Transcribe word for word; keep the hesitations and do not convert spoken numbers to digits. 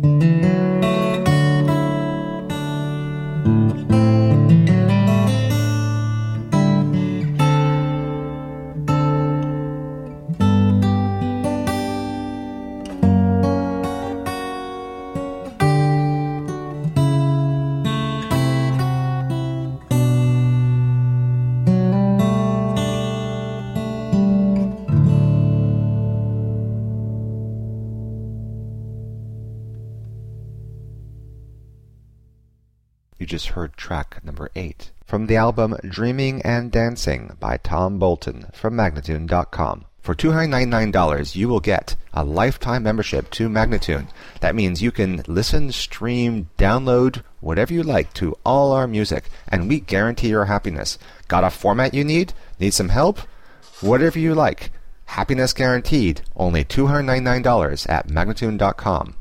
You just heard track number eight from the album Dreaming and Dancing by Tom Bolton from Magnatune dot com. For two hundred ninety-nine dollars, you will get a lifetime membership to Magnatune. That means you can listen, stream, download, whatever you like to all our music, and we guarantee your happiness. Got a format you need? Need some help? Whatever you like. Happiness guaranteed. Only two hundred ninety-nine dollars at Magnatune dot com.